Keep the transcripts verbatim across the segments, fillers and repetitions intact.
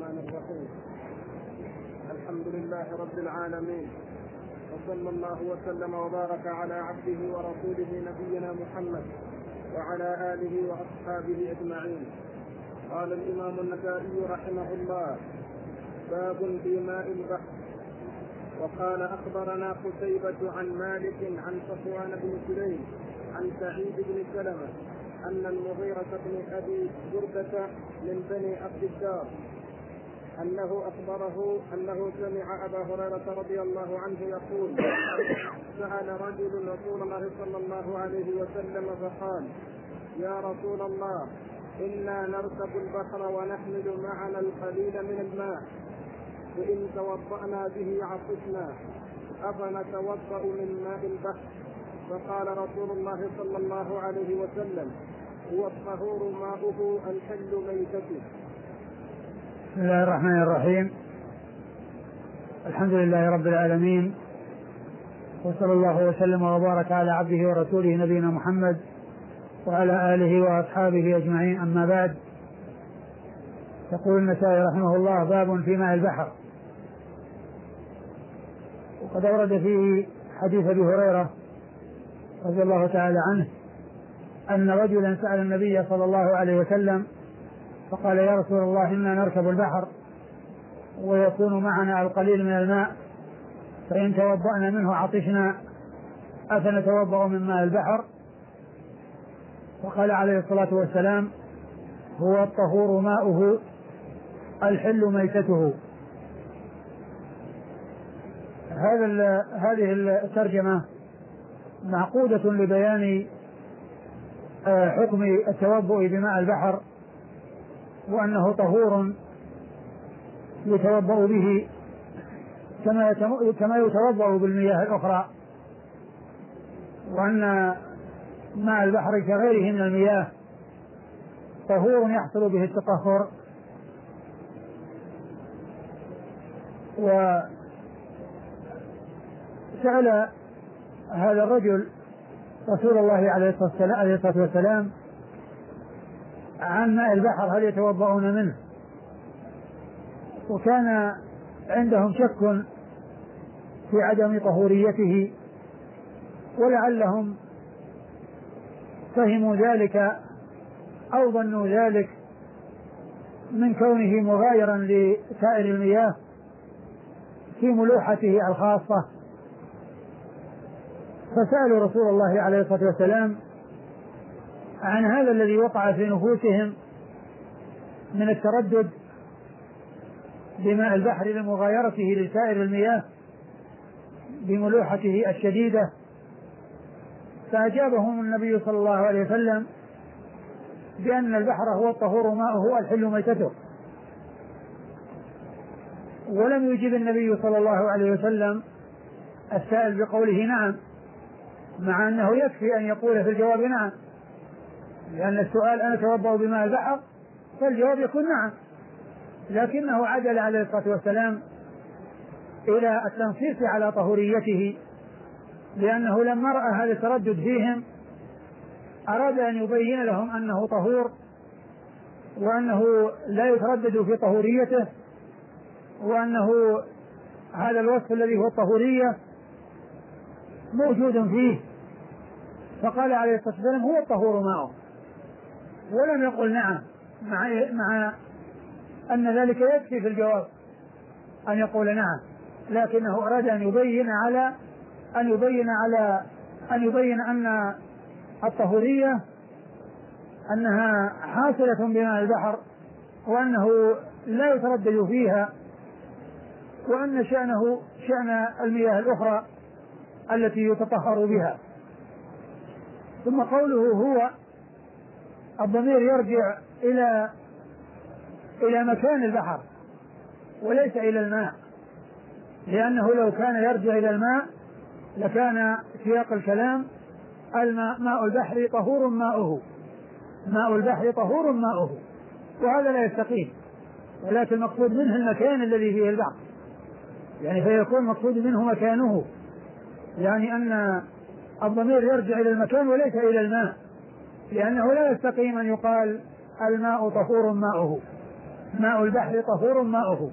الرحمن الرحيم. الحمد لله رب العالمين، وصلى الله وسلم وبارك على عبده ورسوله نبينا محمد وعلى آله وأصحابه أجمعين. قال الإمام النسائي رحمه الله: باب في ماء البحر. وقال: أخبرنا قتيبة عن مالك عن صفوان بن سليم عن سعيد بن سلمة أن المغيرة بن أبي بردة من بني عبد الدار أنه أخبره أنه سمع أبا هريرة رضي الله عنه يقول: سأل رجل رسول الله صلى الله عليه وسلم فقال: يا رسول الله، إنا نركب البحر ونحمل معنا القليل من الماء، وإن توضأنا به عطشنا، أفنتوضأ من ماء البحر؟ فقال رسول الله صلى الله عليه وسلم: هو الطهور ماؤه الحل ميتته. بسم الله الرحمن الرحيم. الحمد لله رب العالمين، وصلى الله وسلم وبارك على عبده ورسوله نبينا محمد وعلى آله وأصحابه أجمعين. أما بعد، يقول النسائي رحمه الله: باب في ماء البحر. وقد أورد فيه حديث أبي هريرة رضي الله تعالى عنه أن رجلا سأل النبي صلى الله عليه وسلم فقال: يا رسول الله، إنا نركب البحر ويكون معنا القليل من الماء، فإن توضأنا منه عطشنا، أفنتوضأ من ماء البحر؟ فقال عليه الصلاة والسلام: هو الطهور ماؤه الحل ميتته. هذا هذه الترجمة معقودة لبيان حكم التوضؤ بماء البحر، وأنه طهور يتوضأ به كما يتوضأ بالمياه الأخرى، وأن ماء البحر كغيره من المياه طهور يحصل به التطهر. وسأل هذا الرجل رسول الله عليه الصلاة والسلام عن ماء البحر هل يتوضؤون منه، وكان عندهم شك في عدم طهوريته، ولعلهم فهموا ذلك أو ظنوا ذلك من كونه مغايرا لسائر المياه في ملوحته الخاصة، فسألوا رسول الله عليه الصلاة والسلام عن هذا الذي وقع في نفوسهم من التردد بماء البحر لمغايرته لسائر المياه بملوحته الشديدة. فأجابهم النبي صلى الله عليه وسلم بأن البحر هو الطهور ماؤه الحل ميتته، ولم يجب النبي صلى الله عليه وسلم السائل بقوله نعم، مع أنه يكفي أن يقول في الجواب نعم، لأن السؤال أنا أتوضأ بماء البحر، فالجواب يكون نعم، لكنه عدل عليه الصلاة والسلام إلى التنصيص على طهوريته، لأنه لما رأى هذا التردد فيهم أراد أن يبين لهم أنه طهور، وأنه لا يتردد في طهوريته، وأنه هذا الوصف الذي هو الطهورية موجود فيه. فقال عليه الصلاة والسلام: هو الطهور ماؤه، ولم يقل نعم، مع, مع أن ذلك يكفي في الجواب أن يقول نعم، لكنه أراد أن يبين على أن يبين على أن يبين أن الطهورية أنها حاصلة بماء البحر، وأنه لا يتردد فيها، وأن شأنه شأن المياه الأخرى التي يتطهر بها. ثم قوله هو، الضمير يرجع إلى إلى مكان البحر وليس إلى الماء، لأنه لو كان يرجع إلى الماء لكان سياق الكلام الماء ماء البحر طهور ماؤه، ماء البحر طهور ماؤه، وهذا لا يستقيم، ولكن المقصود منه المكان الذي فيه البحر، يعني فيكون مقصود منه مكانه، يعني أن الضمير يرجع إلى المكان وليس إلى الماء، لأنه لا يستقيم أن يقال الماء طهور ماؤه، ماء البحر طهور ماؤه.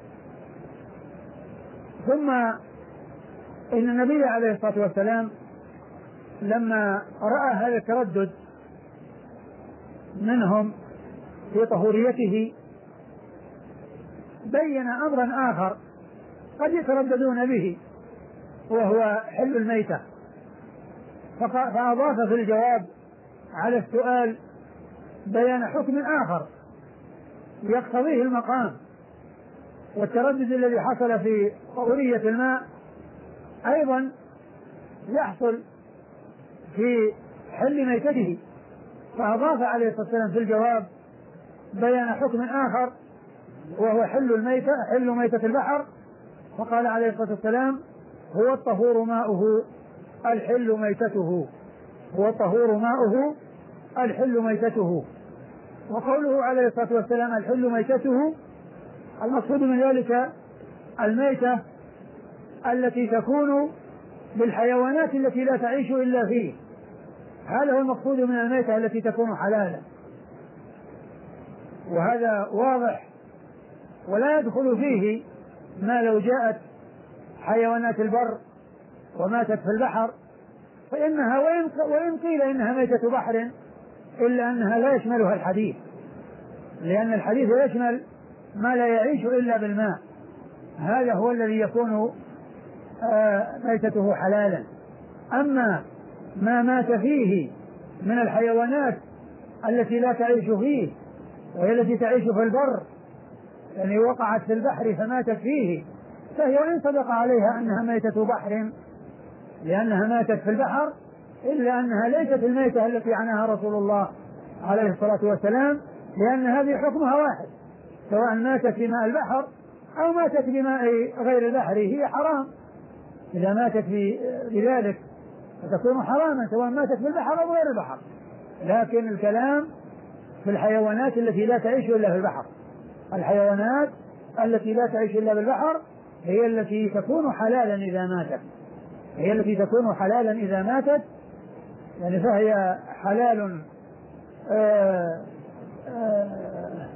ثم إن النبي عليه الصلاة والسلام لما رأى هذا التردد منهم في طهوريته بين أمرا آخر قد يترددون به وهو حل الميتة، فأضاف في الجواب على السؤال بيان حكم آخر يقتضيه المقام، والتردد الذي حصل في طهورية الماء أيضا يحصل في حل ميتته، فأضاف عليه الصلاة والسلام في الجواب بيان حكم آخر وهو حل الميتة حل ميتة البحر، فقال عليه الصلاة والسلام هو الطهور ماؤه الحل ميتته، هو الطهور ماؤه الحل ميتته. وقوله عليه الصلاة والسلام الحل ميتته المقصود من ذلك الميتة التي تكون بالحيوانات التي لا تعيش إلا فيه، هذا هو المقصود من الميتة التي تكون حلالا، وهذا واضح ولا يدخل فيه ما لو جاءت حيوانات البر وماتت في البحر فإنها وإن قيل إنها ميتة بحر إلا أنها لا يشملها الحديث، لأن الحديث يشمل ما لا يعيش إلا بالماء، هذا هو الذي يكون ميتته حلالا. أما ما مات فيه من الحيوانات التي لا تعيش فيه وهي التي تعيش في البر، يعني وقعت في البحر فماتت فيه، فهي وإن صدق عليها أنها ميتة بحر لأنها ماتت في البحر إلا أنها ليست الميتة التي عناها رسول الله عليه الصلاة والسلام، لأن هذه حكمها واحد، سواء ماتت في ماء البحر أو ماتت بماء غير البحر هي حرام، إذا ماتت بذلك فتكون حراما سواء ماتت في البحر أو غير البحر. لكن الكلام في الحيوانات التي لا تعيش إلا في البحر، الحيوانات التي لا تعيش إلا بالبحر هي التي تكون حلالا إذا ماتت، هي التي تكون حلالا إذا ماتت، يعني فهي حلال آآ آآ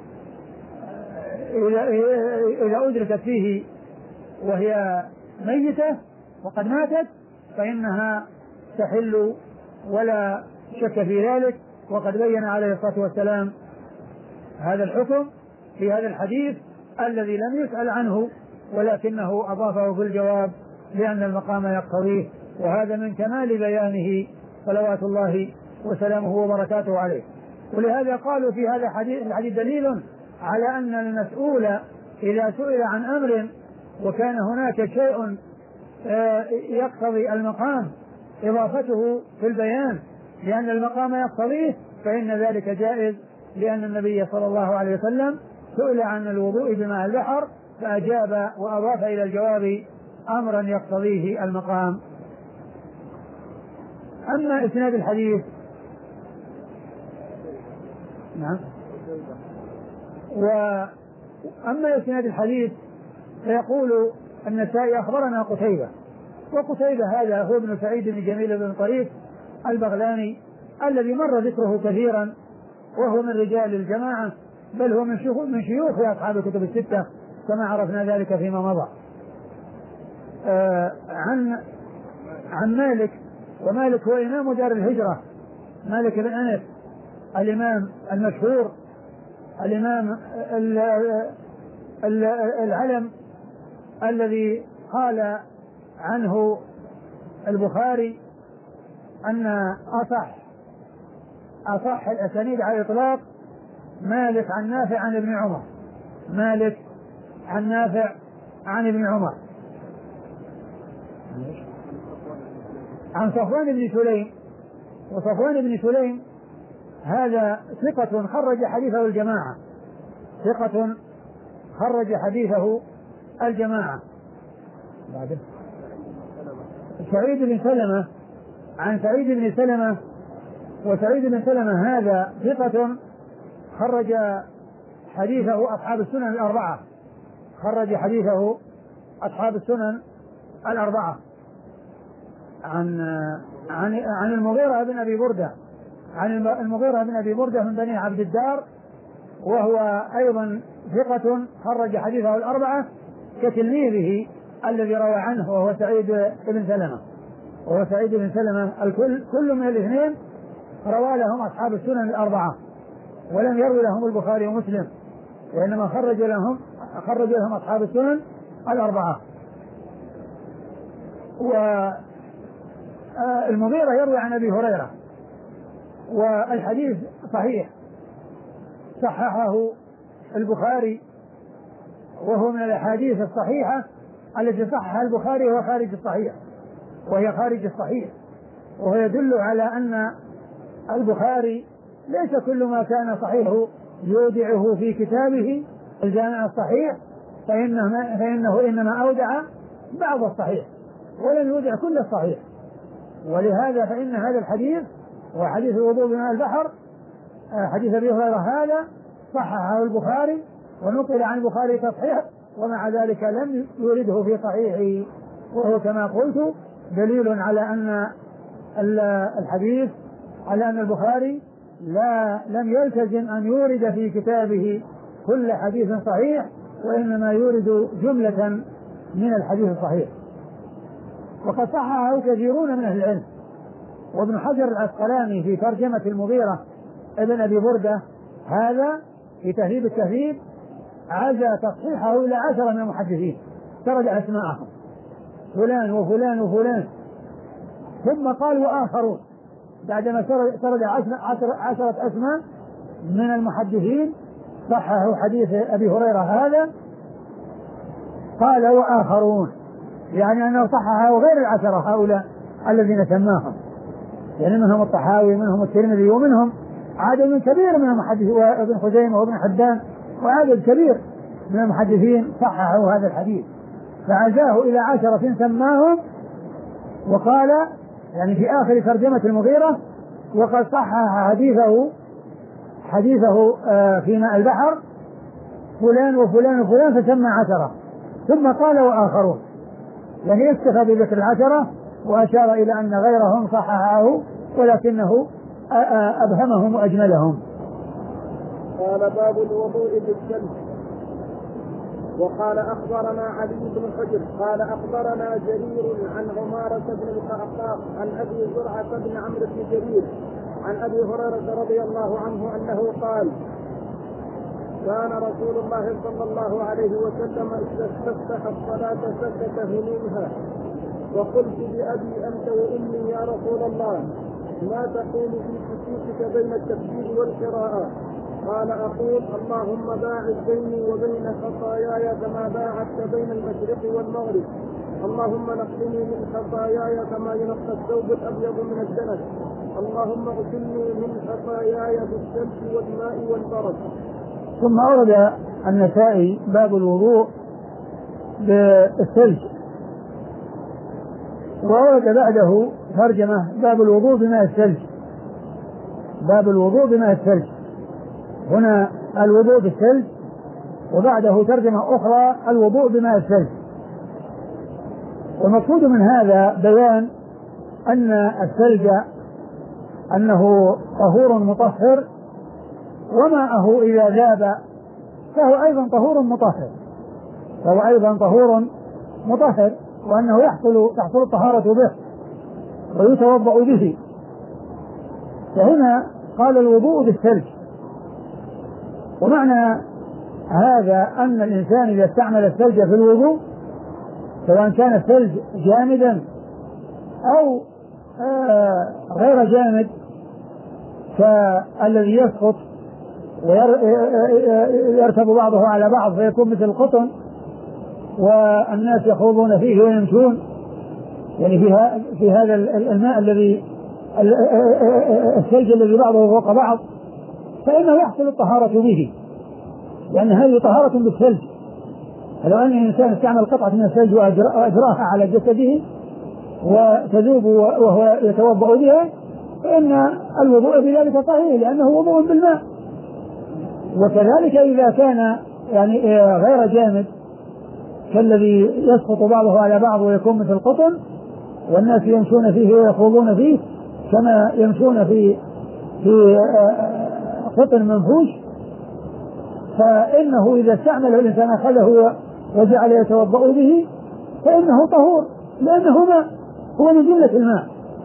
إذا أدركت فيه وهي ميتة وقد ماتت فإنها تحل ولا شك في ذلك. وقد بين عليه الصلاة والسلام هذا الحكم في هذا الحديث الذي لم يسأل عنه ولكنه أضافه في الجواب لأن المقام يقتضيه، وهذا من كمال بيانه صلوات الله وسلامه وبركاته عليه. ولهذا قالوا في هذا الحديث دليل على أن المسؤول إذا سئل عن أمر وكان هناك شيء يقتضي المقام إضافته في البيان لأن المقام يقتضيه فإن ذلك جائز، لأن النبي صلى الله عليه وسلم سئل عن الوضوء بماء البحر فأجاب وأضاف إلى الجواب أمرا يقتضيه المقام. أما إسناد الحديث نعم وأما إسناد الحديث فيقول النسائي أخبرنا قتيبة، وقتيبة هذا هو ابن سعيد بن جميل بن طريف البغلاني الذي مر ذكره كثيرا وهو من رجال الجماعة، بل هو من شيوخ من شيوخ أصحاب الكتب الستة كما عرفنا ذلك فيما مضى. آه عن عن مالك، ومالك هو إمام دار الهجرة، مالك بن أنس الإمام المشهور، الإمام العلم الذي قال عنه البخاري أن أصح أصح الأسانيد على الإطلاق مالك عن نافع عن ابن عمر، مالك عن نافع عن ابن عمر عن صفوان بن سليم. وصفوان بن سليم هذا ثقة خرج حديثه الجماعة، ثقة خرج حديثه الجماعة. سعيد بن سلمة عن سعيد بن سلمة، وسعيد بن سلمة هذا ثقة خرج حديثه أصحاب السنن الأربعة، خرج حديثه أصحاب السنن الأربعة. عن عن عن المغيرة بن أبي بردة، عن المغيرة بن أبي بردة من بني عبد الدار وهو أيضا ثقة خرج حديثه الأربعة كتلميذه الذي روى عنه وهو سعيد بن سلمة وهو سعيد بن سلمة الكل كل من الاثنين روى لهم أصحاب السنن الأربعة ولم يروي لهم البخاري ومسلم وإنما خرج لهم خرج لهم أصحاب السنن الأربعة. والمغيرة يروي عن أبي هريرة والحديث صحيح صححه البخاري وهو من الأحاديث الصحيحة التي صححها البخاري وهو خارج الصحيح وهي خارج الصحيح وهو يدل على أن البخاري ليس كل ما كان صحيحه يودعه في كتابه الجامع الصحيح فإنه, فإنه إنما أودع بعض الصحيح ولم يودع كل الصحيح. ولهذا فإن هذا الحديث وحديث الوضوء بماء البحر حديث أبي هريرة هذا صححه البخاري ونقل عن البخاري تصحيح ومع ذلك لم يورده في صحيحه وهو كما قلت دليل على أن الحديث على أن البخاري لا لم يلتزم أن يورد في كتابه كل حديث صحيح وإنما يورد جملة من الحديث الصحيح. وقد صححه كثيرون من أهل العلم وابن حجر العسقلاني في ترجمة المغيرة ابن أبي بردة هذا في تهذيب التهذيب عزى تصحيحه إلى عشرة من المحدثين سرد أسماءهم فلان وفلان وفلان ثم قال وآخرون بعدما سرد عشرة أسماء من المحدثين صححوا حديث أبي هريرة هذا قال وآخرون يعني أنه صححه غير العشرة هؤلاء الذين سماهم يعني منهم الطحاوي منهم الترمذي ومنهم عدد كبير من المحدثين وابن خزيمة وابن حبان وعدد كبير من المحدثين صححوا هذا الحديث فعزاه إلى عشرة سماهم وقال يعني في آخر ترجمة المغيرة وقد صحح حديثه حديثه في ماء البحر فلان وفلان وفلان فسمى عشرة ثم قال وآخرون يعني اكتفى بذكر العشرة وأشار إلى أن غيرهم صححه ولكنه أبهمهم وأجملهم. قال باب الوضوء بالشمس. وقال أخبرنا علي بن حجر قال أخبرنا جرير عن عمارة بن الخطاب عن أبي زرعة بن عمرو بن جرير عن أبي هريرة رضي الله عنه أنه قال كان رسول الله صلى الله عليه وسلم إذا استفتح الصلاة سكت هنيها وقلت بأبي أنت وأمي يا رسول الله ما تقول في سكوتك بين التكبير والقراءة؟ قال أقول اللهم باعد بيني وبين خطاياي كما باعدت بين المشرق والمغرب اللهم نقني من خطاياي كما ينقى الثوب الأبيض من الدنس اللهم اغسلني من خطاياي بالشمس والماء والبرد. ثم أورد النسائي باب الوضوء بالثلج وأورد بعده ترجمة باب الوضوء بماء الثلج باب الوضوء بماء الثلج هنا الوضوء بالثلج وبعده ترجمة أخرى الوضوء بماء الثلج. والمقصود من هذا بيان أن الثلج أنه طهور مطهر وماءه إذا ذاب فهو أيضا طهور مطهر فهو أيضا طهور مطهر وأنه يحصل تحصل الطهارة به ويتوضأ به. فهنا قال الوضوء بالثلج ومعنى هذا أن الإنسان إذا استعمل الثلج في الوضوء سواء كان الثلج جامدا أو آه غير جامد كالذي يسقط ويركب بعضه على بعض فيكون مثل القطن والناس يخوضون فيه ويمشون يعني في, في هذا الماء الذي الثلج الذي بعضه فوق بعض فإنه يحصل الطهارة به لأن هذه طهارة بالثلج. فلو أن الإنسان استعمل قطعة من الثلج وأجراها على جسده وتذوب وهو يتوضأ بها فإن الوضوء بذلك صحيح لأنه وضوء بالماء. وكذلك إذا كان يعني غير جامد كالذي يسقط بعضه على بعض ويكون مثل القطن والناس يمشون فيه ويخوضون فيه كما يمشون في في قطن منفوش فإنه إذا استعمله الإنسان أخذه وجعل يتوضأ به فإنه طهور، لأنه ماء، هو من جملة الماء.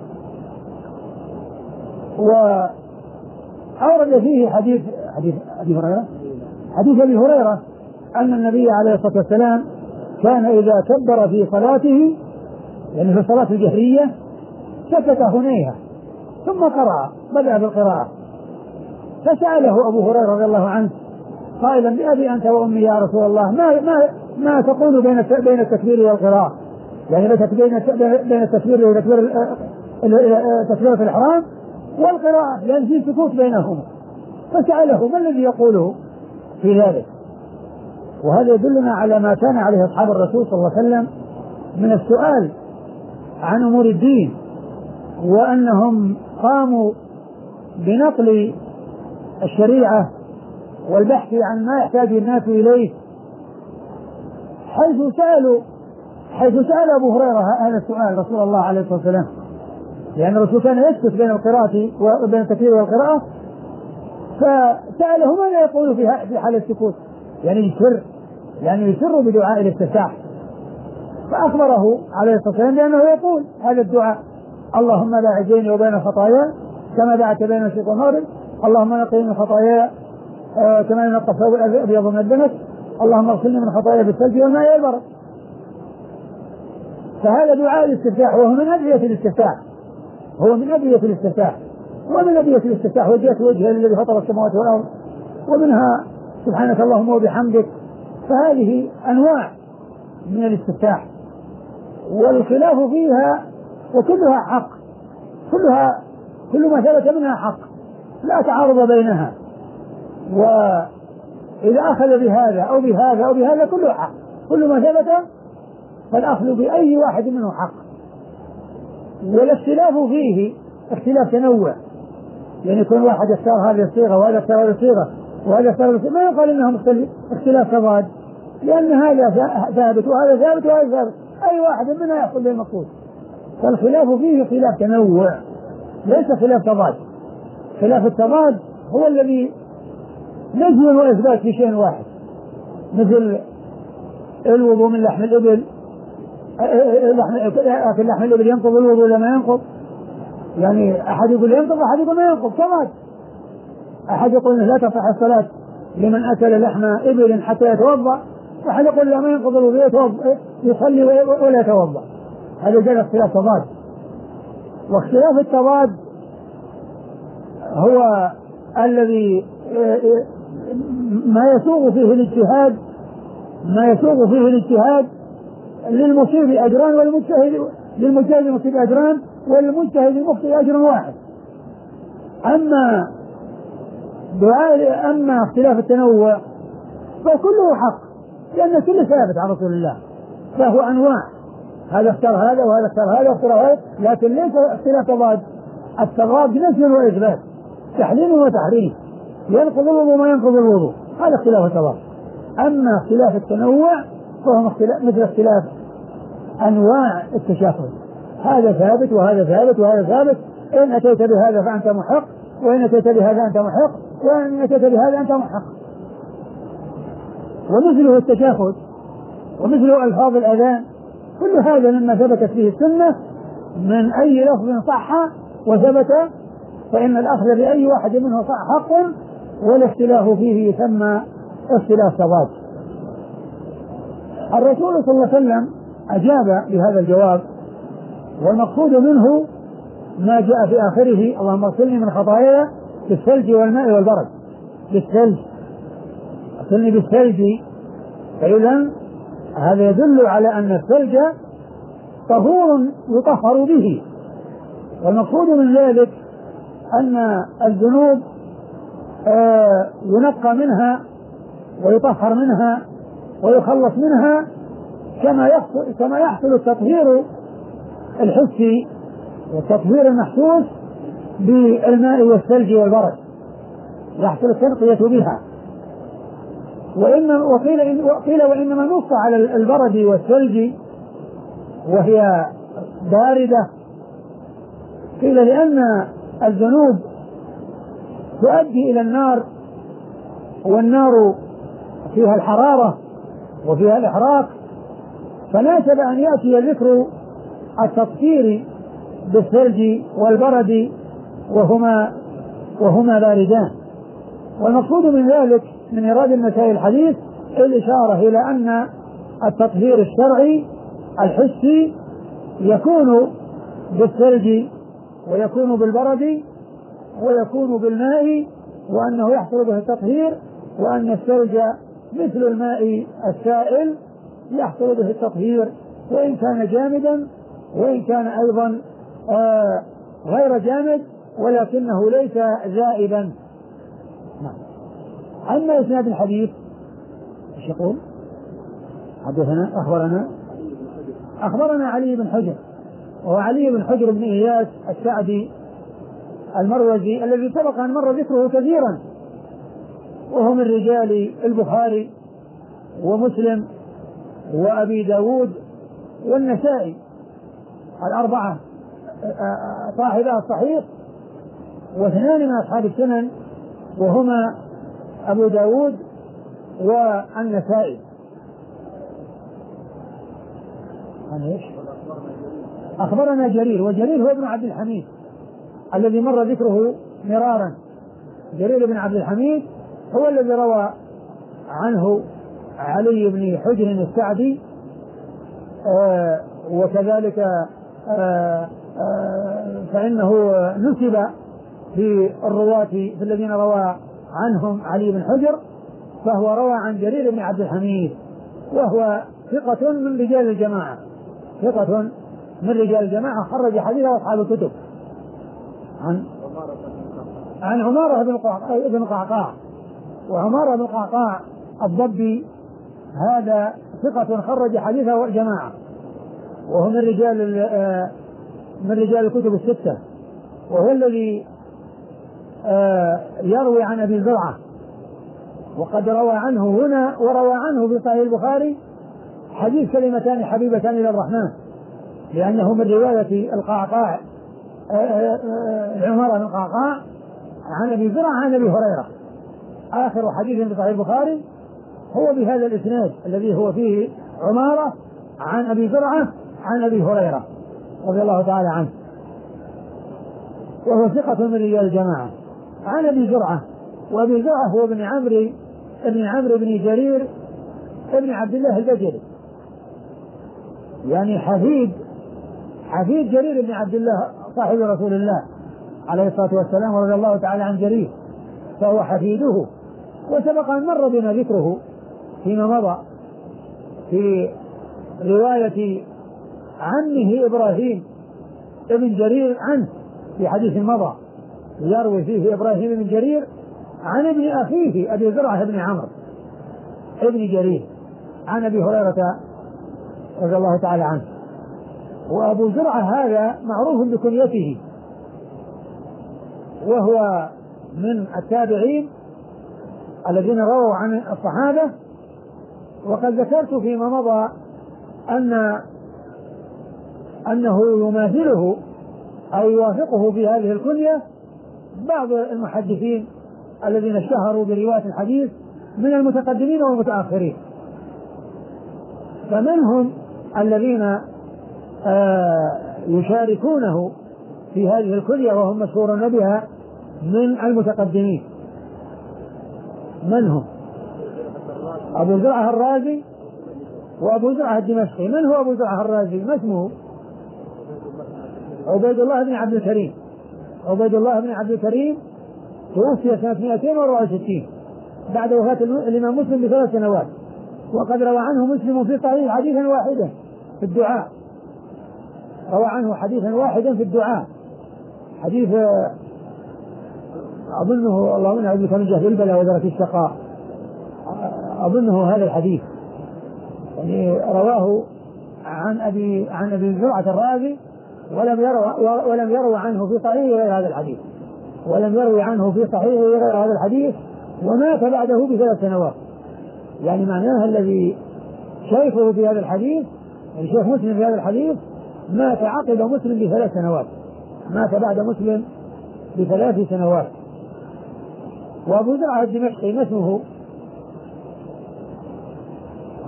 وأورد فيه حديث حديث أبي هريرة حديث أبي هريرة أن النبي عليه الصلاة والسلام كان إذا كبر في صلاته، يعني في الصلاة الجهرية، سكت هنيها ثم قرأ، بدأ بالقراءة. فسأله أبو هريرة رضي الله عنه قائلا: بأبي أنت وأمي يا رسول الله، ما ما ما تقول بين بين التكبير والقراءة؟ يعني بين بين التكبير وتكبير تكبيرة الإحرام والقراءة، لأن في سكوت بينهما. فسأله: ما الذي يقوله في ذلك؟ وهذا يدلنا على ما كان عليه أصحاب الرسول صلى الله عليه وسلم من السؤال عن أمور الدين، وأنهم قاموا بنقل الشريعة والبحث عن ما يحتاج الناس إليه، حيث سألوا حيث سأل أبو هريرة هذا السؤال رسول الله عليه الصلاة والسلام، لأن الرسول كان يسكت بين القراءة وبين التكبير والقراءة، فسأله ماذا يقول في حال السكوت، يعني يسر يعني يسر بدعاء الاستفتاح. فأخبره عليه الصلاة والسلام بأنه يقول هذا الدعاء: اللهم باعد بيني وبين خطاياي كما باعدت بين المشرق والمغرب، اللهم نقني من خطاياي آه كما ينقى الثوب الأبيض من الدنس، اللهم اغسلني من خطاياي بالثلج والماء والبرد. فهذا دعاء الاستفتاح، وهو من أدعية الاستفتاح هو من أدعية الاستفتاح ومن أدعية الاستفتاح وجهة وجهه الذي فطر السماوات والأرض، ومنها سبحانك اللهم وبحمدك. فهذه أنواع من الاستفتاح، والخلاف فيها وكلها حق، كلها كل ما ثبت منها حق، لا تعارض بينها. وإذا أخذ بهذا أو بهذا أو بهذا كله حق، كل ما ثبت فالأخذ بأي واحد منه حق. والاختلاف فيه اختلاف تنوع، يعني يكون واحد اختار هذه الصيغة وهذا اختار هذه الصيغة وهذا اختار هذه الصيغة، ما يقال إنهم اختلاف تضاد، لأن هذا ثابت وهذا ثابت وهذا ثابت، أي واحد منها يحصل به المقصود. فالخلاف فيه خلاف تنوع ليس خلاف تضاد. خلاف التضاد هو الذي نزل وإثبات في شيء واحد، مثل الوضوء من لحم الإبل، لكن لحم الإبل ينقض الوضوء لما ينقض، يعني أحد يقول ينقض وأحد يقول ما ينقض، تضاد. أحد يقول لا تصح الصلاة لمن أكل لحم إبل حتى يتوضأ، وأحد يقول لا ما ينقض الوضوء يصلي ولا يتوضأ. هذا جاء اختلاف تضاد. واختلاف التضاد هو الذي ما يسوغ فيه الاجتهاد ما يسوغ فيه الاجتهاد للمصيب أجران والمجتهد للمجتهد المصيب أجران والمجتهد المخطئ أجر واحد. أما دعاء أما اختلاف التنوع فكله حق، لأن كله ثابت عن رسول الله، فهو أنواع، هذا اختار هذا وهذا اختار هذا واختار هذا، لكن ليس اختلاف تضاد. التضاد نفي وإثبات، تحليل وتحريم، ينقض الوضوء ما ينقض الوضوء، هذا اختلاف التضاد. أما اختلاف التنوع فهو اختلاف مثل اختلاف أنواع التشهد، هذا ثابت وهذا ثابت وهذا ثابت، إن أتيت بهذا فأنت محق، وإن أتيت بهذا أنت محق، وإن أتيت بهذا أنت محق. ومثله التشهد ومثله ألفاظ الأذان، كل هذا مما ثبتت فيه السنة من أي لفظ صح وثبت، فإن الأخذ بأي واحد منه صح حق، والاختلاف فيه يسمى اختلاف تضاد. الرسول صلى الله عليه وسلم أجاب بهذا الجواب، والمقصود منه ما جاء في آخره: اللهم اغسلني من خطاياي بالثلج والماء والبرد. بالثلج، اغسلني بالثلج، فإذا هذا يدل على أن الثلج طهور يطهر به. والمقصود من ذلك أن الذنوب آه ينقى منها ويطهر منها ويخلص منها، كما يحصل كما يحصل التطهير الحسي والتطهير المحسوس بالماء والثلج والبرد، يحصل التنقية بها. وإن وقيل, وقيل وإنما نص على البرد والثلج وهي باردة، قيل لأن الذنوب تؤدي إلى النار، والنار فيها الحرارة وفيها الإحراق، فناسب أن يأتي ذكر التطهير بالثلج والبرد وهما وهما باردان. والمقصود من ذلك من إيراد النسائي الحديث الإشارة إلى أن التطهير الشرعي الحسي يكون بالثلج ويكون بالبرد ويكون بالماء، وأنه يحصل به التطهير، وأن الثلج مثل الماء السائل يحصل به التطهير وإن كان جامدا وإن كان أيضا آه غير جامد ولكنه ليس ذائبا. نعم. أما إسناد الحديث ايش يقول؟ حدثنا أخبرنا أخبرنا علي بن حجر، وهو علي بن حجر بن إياس السعدي المروزي الذي سبق أن مر ذكره كثيرا، وهو من رجال البخاري ومسلم وأبي داود والنسائي الأربعة صاحبا الصحيح، واثنان من أصحاب السنن وهما أبو داود والنسائي. أخبرنا جرير، وجرير هو ابن عبد الحميد الذي مر ذكره مرارا. جرير بن عبد الحميد هو الذي روى عنه علي بن حجر السعدي، آه وكذلك آه آه فإنه نسب في الرواة في الذين روى عنهم علي بن حجر، فهو روى عن جرير بن عبد الحميد، وهو ثقة من رجال الجماعة، ثقة من رجال الجماعة، خرج حديثه أصحاب الكتب. عن عن عمارة بن قعقاع، وعمارة بن قعقاع الضبي هذا ثقة خرج حديثه الجماعة، وهو من رجال من رجال الكتب الستة، وهو الذي يروي عن أبي زرعة، وقد روى عنه هنا وروى عنه في صحيح البخاري حديث كلمتان حبيبتان إلى الرحمن، لأنه من رواية القعقاع عمارة بن قعقاع عن أبي زرعة عن أبي هريرة. آخر حديث في صحيح البخاري هو بهذا الإسناد الذي هو فيه عمارة عن أبي زرعة عن أبي هريرة رضي الله تعالى عنه، وهو ثقة من رجال الجماعة. عن أبي زرعة، وأبي زرعة هو ابن عمرو ابن عمرو بن جرير ابن عبد الله البجلي، يعني حفيد حفيد جرير بن عبد الله صاحب رسول الله عليه الصلاة والسلام ورضي الله تعالى عن جرير، فهو حفيده. وسبق أن مر بنا ذكره فيما مضى في رواية عمه إبراهيم ابن جرير عنه في حديث مضى، يروي فيه إبراهيم بن جرير عن ابن أخيه أبي زرعة بن عمرو ابن جرير عن أبي هريرة رضي الله تعالى عنه. وأبو زرعة هذا معروف بكنيته، وهو من التابعين الذين رووا عن الصحابة. وقد ذكرت فيما مضى أن أنه يماثله أو يوافقه في هذه الكنية بعض المحدثين الذين اشتهروا برواية الحديث من المتقدمين والمتأخرين، فمنهم الذين آه يشاركونه في هذه الكنية وهم مشهورون بها من المتقدمين. من هم؟ أبو زرعة الرازي وأبو زرعة الدمشقي. من هو أبو زرعة الرازي؟ ما اسمه؟ عبيد الله بن عبد الكريم. عبيد الله بن عبد الكريم توفي سنة مئتين وأربعة وستين بعد وفاة الإمام مسلم بثلاث سنوات، وقد روى عنه مسلم في صحيح حديثا واحدا في الدعاء، روى عنه حديثا واحدا في الدعاء، حديث أظنه اللهم أعوذ بك من جهل البلاء ودرك الشقاء، أظنه هذا الحديث، يعني رواه عن أبي عن أبي زرعة الرازي، ولم يروى ولم يروى عنه في صحيح غير هذا الحديث، ولم يروي عنه في صحيح غير هذا الحديث، ومات بعده بثلاث سنوات. يعني معناها الذي شايفه في هذا الحديث، يعني شيخ مسلم في هذا الحديث، مات عقب مسلم بثلاث سنوات، مات بعد مسلم بثلاث سنوات. وأبو زرعة الدمشقي ما اسمه؟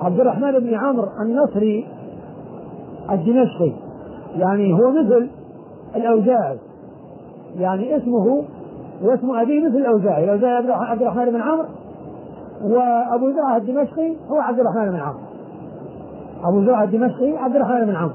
عبد الرحمن بن عمرو النصري الدمشقي، يعني هو مثل الأوزاعي، يعني اسمه واسم أبيه مثل الأوزاعي. الأوزاعي عبد الرحمن بن عمرو، وأبو زرعة الدمشقي هو عبد الرحمن بن عمرو. أبو زرعة الدمشقي عبد الرحمن بن عمرو،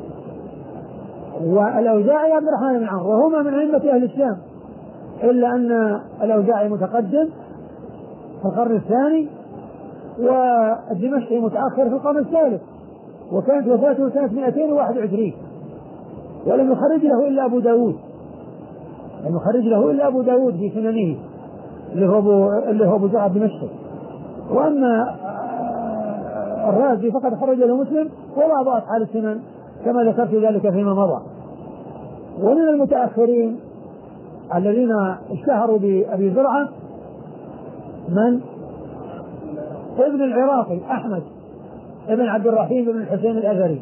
والأوزاعي عبد الرحمن بن عمرو، وهما من أئمة أهل الشام، إلا أن الأوزاعي متقدم في القرن الثاني والدمشقي متأخر في القرن الثالث، وكانت وفاته سنة مئتين وواحد وعشرين، ولم يخرج له إلا أبو داود لم يخرج له إلا أبو داود في سننه اللي هو أبو, اللي هو أبو زرعة الدمشقي. وأما الرازي فقد خرج له مسلم وبعض أصحاب السنن كما ذكرت ذلك فيما مضى. ومن المتأخرين الذين اشتهروا بأبي زرعة من ابن العراقي أحمد ابن عبد الرحيم بن الحسين الأزري،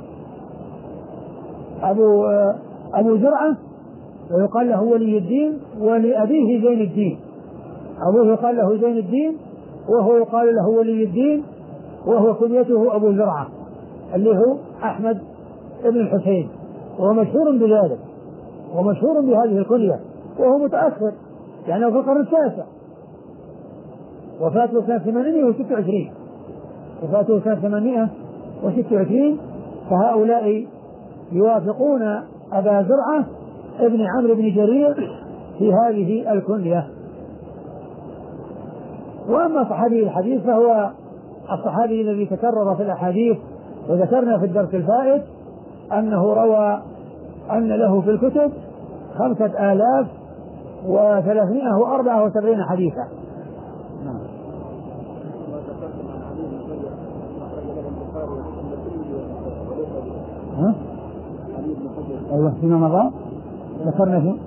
أبو أبو زرعة ويقال له ولي الدين، ولأبيه زين الدين. أبوه يقال له زين الدين وهو يقال له ولي الدين، وهو كنيته أبو زرعة اللي هو أحمد ابن الحسين، وهو مشهور بذلك ومشهور بهذه الكنية، وهو متأخر يعني في القرن التاسع، وفاته سنة ثمانمائة وستة وعشرين وفاته سنة ثمانمائة وستة وعشرين. فهؤلاء يوافقون أبا زرعة ابن عمرو بن جرير في هذه الكنية. وأما صحابي الحديث فهو الصحابي الذي تكرر في الأحاديث، وذكرنا في الدرس الفائت أنه روى أن له في الكتب خمسة آلاف وثلاثمائة وأربعة وسبعين حديثا. ها؟ أيوة فيما مضى ذكرنا في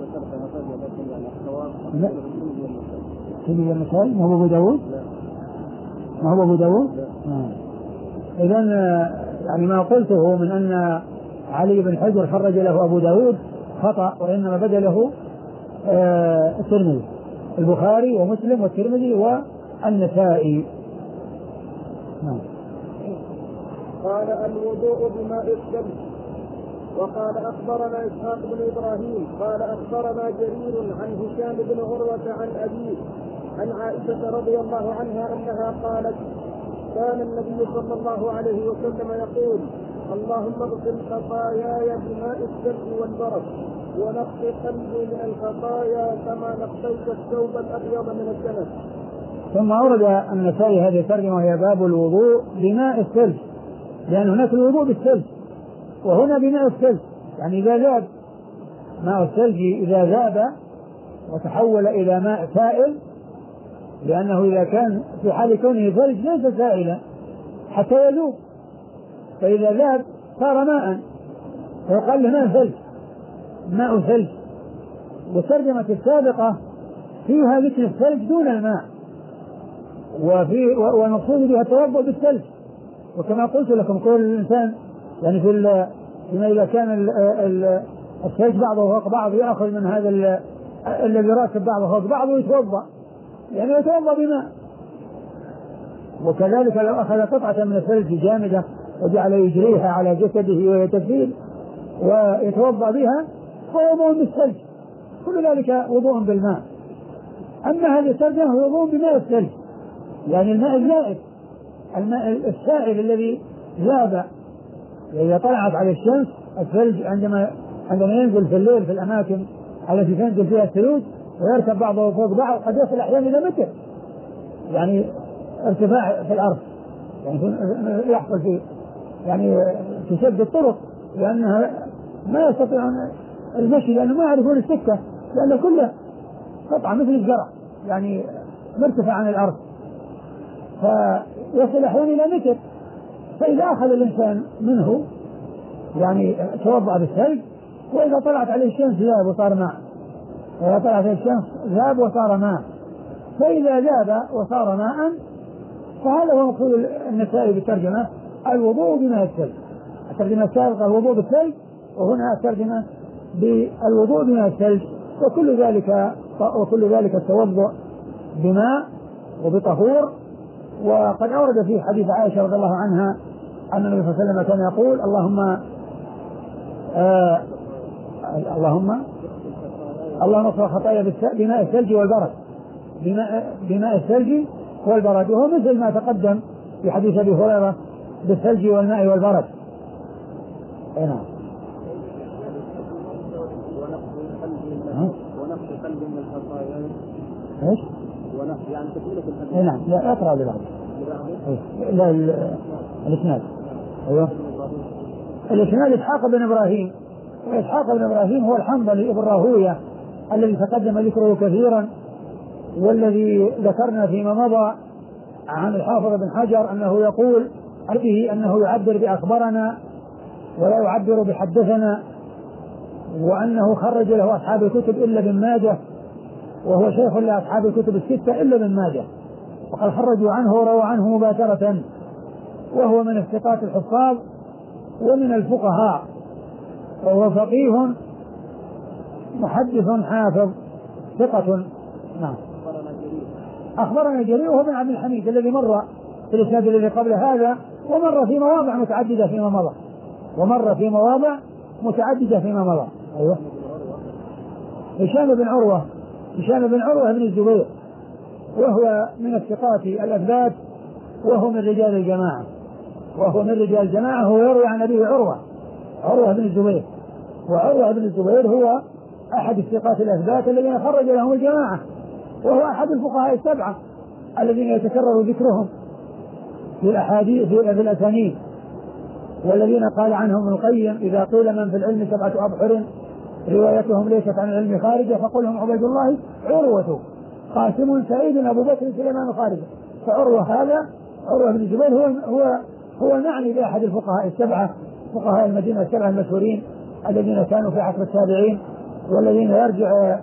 لا كلية المسائل. ما هو أبو داود؟ ما هو أبو داود؟ إذن يعني ما قلته من أن علي بن حجر خرج له أبو داود خطأ، وإنما بدله آه الترمذي، البخاري ومسلم والترمذي والنسائي. نعم. قال الوضوء بماء الثلج. وقال أخبرنا إسحاق بن إبراهيم قال أخبرنا جرير عن هشام بن عروة عن أبيه عن عائشة رضي الله عنها أنها قالت كان النبي صلى الله عليه وسلم يقول اللهم اغسل خطاياي بماء الثلج والبرد ونقي قلبي من الخطايا كما نقيت الثوب الأبيض من الدنس. ثم أورد النسائي هذه الترجمة وهي باب الوضوء بماء الثلج، لأن هناك الوضوء بالثلج وهنا بماء الثلج، يعني إذا ذاب ماء الثلج إذا ذاب وتحول إلى ماء سائل، لأنه إذا كان في حال كونه ثلج ليس سائلا حتى يذوب، فإذا ذاب صار ماء فيقال له ماء ثلج ماء ثلج. والترجمة السابقة فيها ذكر الثلج دون الماء، وفي والمقصود بها التوضؤ بالثلج. وكما قلت لكم كل الإنسان يعني في فيما إذا كان الثلج بعضه فوق بعض يأخذ من هذا الذي راكب بعضه فوق بعض ويتوضأ، يعني يتوضأ بماء. وكذلك لو أخذ قطعة من الثلج جامدة وجعل يجريها على جسده ويتفيل ويتوضأ بها فوضوء بالثلج، كل ذلك وضوء بالماء. أما هذه الترجمة هو وضوء بماء الثلج، يعني الماء الزائد، الماء السائل الذي ذاب إذا طلعت على الشمس. الثلج عندما عندما ينزل في الليل في الأماكن التي تنزل فيها الثلوج ويركب بعضه فوق بعض قد يصل أحيانا إلى متر، يعني ارتفاع في الأرض، يعني يحصل في يعني تسد الطرق، لأنها ما يستطيعون المشي لأنه ما يعرفون السكة، لأن كله قطعة مثل الزرع يعني مرتفع عن الأرض، فيصل أحيانا إلى متر. فإذا أخذ الإنسان منه يعني توضأ بالثلج، وإذا طلعت عليه الشمس ذاب وصار ماء، وإذا طلعت عليه الشمس ذاب وصار ماء، فإذا ذاب وصار ماء فهذا هو مقصود النسائي بالترجمة الوضوء بماء الثلج. الترجمة السابقة الوضوء بالثلج، وهنا الترجمة بالوضوء بماء الثلج، وكل ذلك وكل ذلك التوضؤ بماء وبطهور وقد أورد في حديث عائشة رضي الله عنها أن النبي صلى الله عليه وسلم كان يقول اللهم آه اللهم اللهم اغفر خطايا بماء الثلج والبرد بماء, بماء الثلج والبرد، وهو مثل ما تقدم في حديث أبي هريرة بالثلج والماء والبرد. نعم. ونقص قلب من الخطايا. ايش؟ ونقص يعني تكملة الحديث. نعم. لا اقرأ ببعض. لا الاسناد. ايوه. الاسناد اسحاق بن ابراهيم، واسحاق بن ابراهيم هو الحنظلي ابن راهويه الذي تقدم ذكره كثيرا، والذي ذكرنا فيما مضى عن الحافظ بن حجر انه يقول به انه يعبر باخبرنا ولا يعبر بحدثنا، وانه خرج له اصحاب الكتب الا ابن ماجه، وهو شيخ لاصحاب الكتب السته الا ابن ماجه، وقد خرجوا عنه وروى عنه مباشره، وهو من الثقات الحفاظ ومن الفقهاء، وهو فقيه محدث حافظ ثقة. نعم. أخبرنا جرير وهو بن عبد الحميد الذي مر في الإسناد الذي قبل هذا، ومر في مواضع متعددة فيما مضى ومر في مواضع متعددة فيما مضى. أيوه. هشام بن عروة هشام بن عروة بن الزبير، وهو من الثقات الأثبات، وهو من رجال الجماعة وهو من رجال الجماعة هو يروي عن أبيه عروة عروة بن الزبير، وعروة بن الزبير هو أحد الثقات الأثبات الذين خرج لهم الجماعة، وهو أحد الفقهاء السبعة الذين يتكرر ذكرهم في الأحاديث في الأسانيد، والذين قال عنهم ابن القيم إذا قيل من في العلم سبعة أبحر روايتهم ليست عن العلم خارجة فقلهم عبيد الله عروة قاسم سعيد أبو بكر سليمان خارجة. فعروة هذا عروة بن الزبير هو هو هو المعني بأحد الفقهاء السبعة فقهاء المدينة السبعة المشهورين الذين كانوا في عصر التابعين، والذين يرجع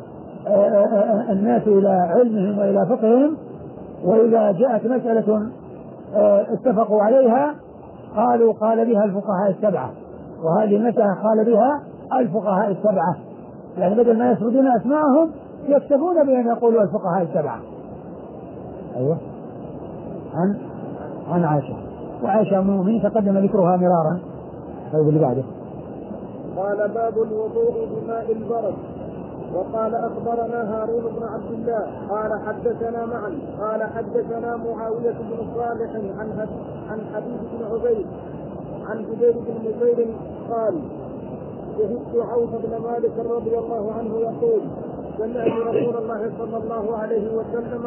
الناس إلى علمهم وإلى فقههم، وإذا جاءت مسألة اتفقوا عليها قالوا قال بها الفقهاء السبعة، وهذه المسألة قال بها الفقهاء السبعة، يعني بدل ما يسردون أسماءهم يكتفون بأن يقولوا الفقهاء السبعة. أيوة. عن عن عائشة، وعائشة أم المؤمنين تقدم ذكرها مرارا. طيب اللي بعده. قال باب الوضوء بماء البرد. وقال أخبرنا هارون بن عبد الله قال حدثنا معا قال حدثنا معاوية بن صالح عن عن حبيب بن عبيد عن جبير بن نفير قال شهدت عوف بن مالك رضي الله عنه يقول سمعت رسول الله صلى الله عليه وسلم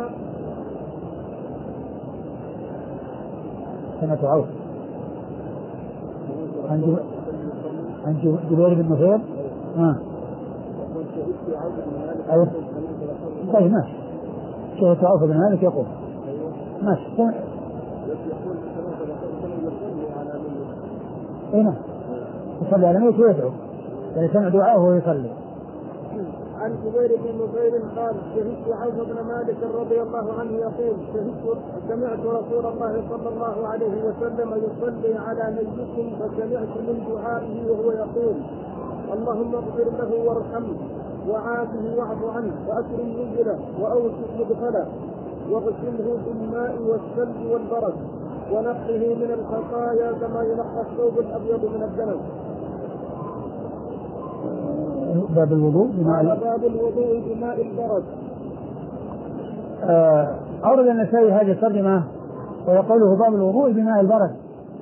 سمعت عوف عن عن جبير بن نفير. آه. أيوة. طيب ماشي. شهدت عوف بن مالك يقول ماشي. هنا يصلي على ميت ويدعو، يعني سمع دعاءه وهو يصلي. عن جبير بن نفير قال شهدت عوف بن مالك رضي الله عنه يقول شهدت سمعت رسول الله صلى الله عليه وسلم يصلي على ميت فسمعت من دعائه وهو يقول اللهم اغفر له وارحمه وعافه واعف عنه واكرم نزله واوسع مدخله واغسله بالماء والثلج والبرد ونقه من الخطايا كما ينقى الثوب الابيض من الدنس. باب الوضوء بماء باب الوضوء بماء البرد. آه أورد النسائي هذه الترجمة ويقوله باب الوضوء بماء البرد،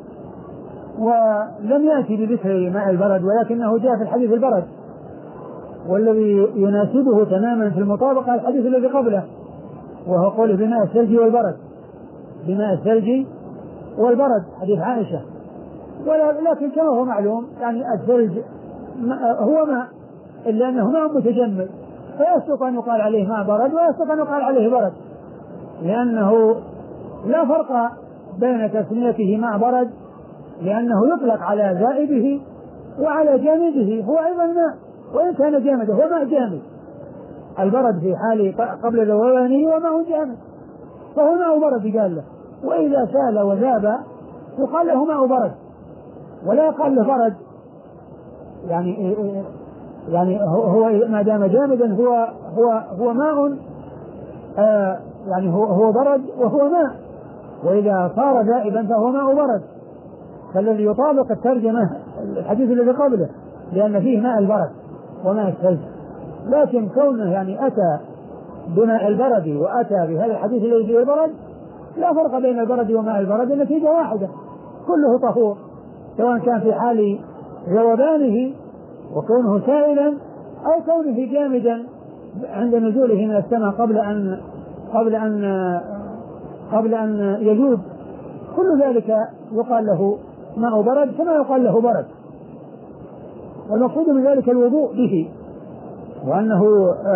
ولم يأتي بذكر ماء البرد ولكنه جاء في الحديث البرد، والذي يناسبه تماما في المطابقة الحديث الذي قبله وهو قوله بماء الثلج والبرد بماء الثلج والبرد حديث عائشة. ولكن كما هو معلوم يعني الثلج هو ماء إلا أنه ماء متجمد، فيصدق أن يقال عليه ماء برد ويصدق أن يقال عليه برد، لأنه لا فرق بين تسميته ماء برد لأنه يطلق على زائده وعلى جامده، هو أيضا ماء وإن كان جامدا هو ماء جامد. البرد في حال قبل ذوبانه هو ماء جامد فهو ماء برد قال له، وإذا سال وذاب يقال له ماء برد ولا يقال له برد، يعني يعني هو ما دام جامدا هو هو هو ماء آه يعني هو هو برد وهو ماء، وإذا صار ذائبا فهو ماء برد، فالذي يطابق الترجمة الحديث الذي قبله، لأن فيه ماء البرد وماء الثلج. لكن كونه يعني أتى بماء البرد وأتى بهذا الحديث الذي فيه البرد، لا فرق بين البرد وماء البرد، النتيجة واحدة، كله طهور، سواء كان في حال ذوبانه وكونه سائلا أو كونه جامدا عند نزوله من السماء قبل أن قبل أن قبل أن يذوب، كل ذلك يقال له ماء برد كما يقال له برد. والمقصود من ذلك الوضوء به، وأنه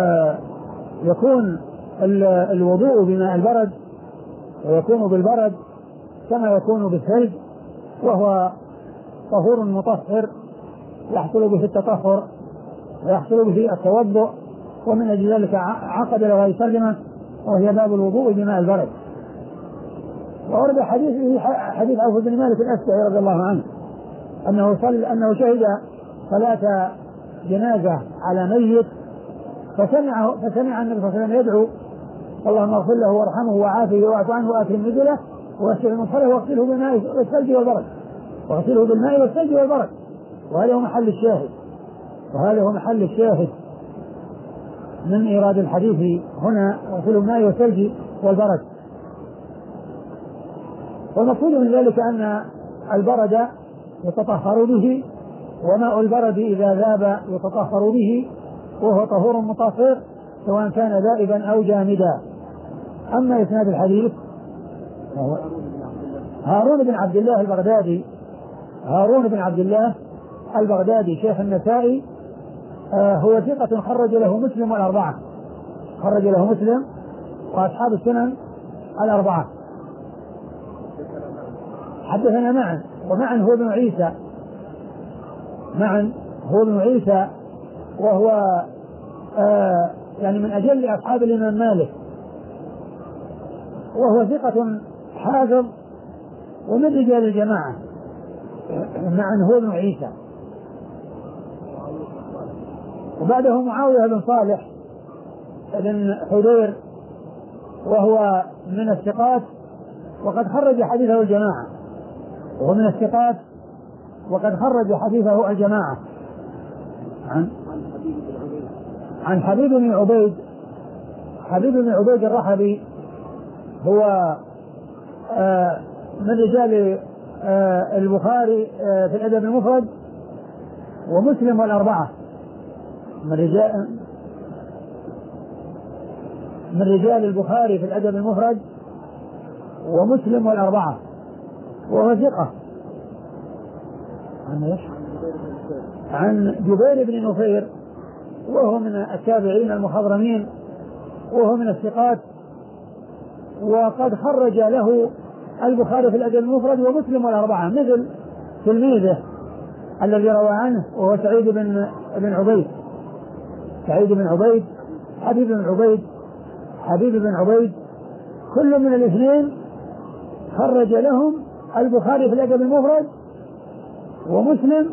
يكون الوضوء بماء البرد ويكون بالبرد كما يكون بالثلج، وهو طهور مطهر يحصل به التطهر ويحصل به التوضؤ. ومن أجل ذلك عقد له هذه الترجمة وهي باب الوضوء بماء البرد. وورد حديث حديث عوف بن مالك الأشجعي رضي الله عنه أنه صل أنه شهد صلاة جنازة على ميت، فسمع فسمع النبي صلى الله عليه وسلم يدعو اللهم اغفر له وارحمه وعافه واعف عنه واكرم نزله واشف مدخله واغسله بالماء والثلج والبرد واغسله بالماء والثلج والبرد. وهذا هو محل الشاهد وهذا هو محل الشاهد من إيراد الحديث هنا، واغسله بالماء والثلج والبرد. والمقصود من ذلك أن البرد يتطهر به، وماء البرد إذا ذاب يتطهر به، وهو طهور مطهر سواء كان ذائبا أو جامدا. أما إسناد الحديث هارون بن عبد الله البغدادي هارون بن عبد الله البغدادي شيخ النسائي، آه هو ثقة خرج له مسلم والأربعة خرج له مسلم وأصحاب السنن الأربعة. حدثنا معا ومعا هو ابن عيسى معا هو ابن عيسى وهو آه يعني من أجل أصحاب الإمام مالك، وهو ثقة حافظ ومن رجال الجماعة. معا هو ابن عيسى. وبعده معاوية بن صالح بن حذير وهو من الثقات وقد خرج حديثه الجماعة وهو من الثقات وقد خرج حديثه الجماعة عن عن حبيب بن عبيد حبيب بن عبيد الرحبي، هو آه من رجال آه البخاري آه في الأدب المفرد ومسلم والأربعة، من رجال من رجال البخاري في الأدب المفرد ومسلم والأربعة، وهو ثقة. عن ايش؟ عن جبير بن نفير وهو من التابعين المخضرمين وهو من الثقات، وقد خرج له البخاري في الأدب المفرد ومسلم والأربعة، مثل تلميذه الذي روى عنه وهو سعيد بن بن عبيد سعيد بن عبيد حبيب بن عبيد حبيب بن عبيد كل من الاثنين خرج لهم البخاري في الأدب المفرد ومسلم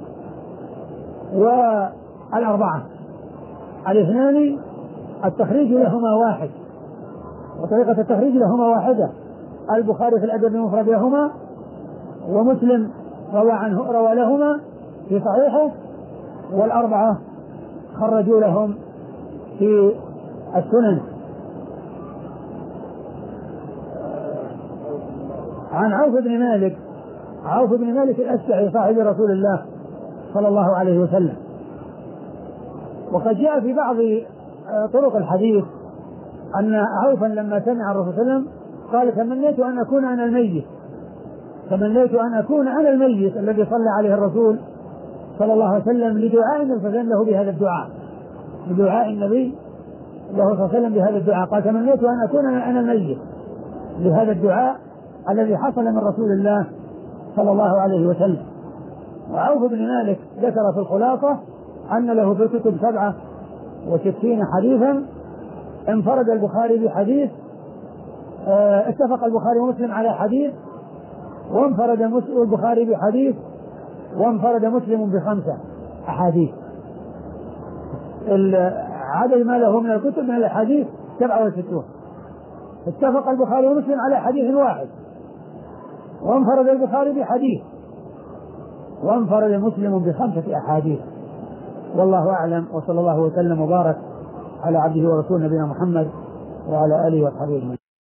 والأربعة. الاثنان التخريج لهما واحد وطريقة التخريج لهما واحدة، البخاري في الأدب المفرد لهما ومسلم روى عنه روى لهما في صحيحه، والأربعة خرجوا لهم في السنن. عن عوف بن مالك عوف بن مالك الأشجعي صاحب رسول الله صلى الله عليه وسلم. وقد جاء في بعض طرق الحديث أن عوفا لما سمع الرسول صلى الله عليه وسلم قال تمنيت أن أكون أنا الميت تمنيت أن أكون أنا الميت الذي صلى عليه الرسول صلى الله عليه وسلم لدعاء النبي له بهذا الدعاء لدعاء النبي له صلى الله عليه وسلم بهذا الدعاء. قال تمنيت أن أكون أنا الميت لهذا الدعاء الذي حصل من رسول الله صلى الله عليه وسلم. وعوف بن مالك ذكر في الخلاصة أن له في الكتب سبعة وستين حديثا، انفرد البخاري بحديث، اه اتفق البخاري ومسلم على حديث، وانفرد البخاري بحديث، وانفرد مسلم بخمسة أحاديث. عدد ما له من الكتب من الحديث سبعة وستون، اتفق البخاري ومسلم على حديث واحد وانفرد البخاري بحديث، وانفرد مسلم بخمسة أحاديث. والله أعلم، وصلى الله وسلم وبارك على عبده ورسوله نبينا محمد وعلى آله وصحبه أجمعين.